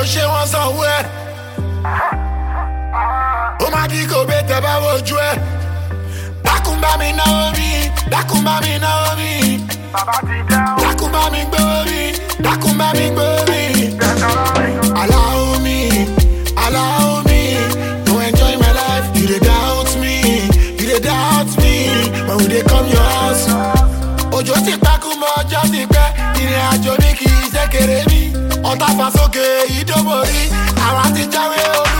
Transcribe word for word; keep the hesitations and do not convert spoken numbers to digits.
ò ṣe wọ́n sanwó ẹ̀. Ó máa di kò bẹ́ tẹ́ bá wojú ẹ̀. Dákun bá mi náwó mi, dákun bá mi náwó mi. Dákun bá mi gbówó mi, dákun bá mi gbówó mi. Allow me, allow me to enjoy my life. You dey doubt me, you dey doubt me. When we dey come your house, òjò ti pákó mọ́ ọjọ́ ti pẹ́. Ìrìn àjò mi kì í ṣe kéré mi. Ọ̀tá fà sókè ìdóborí, àwa ti jáwé o.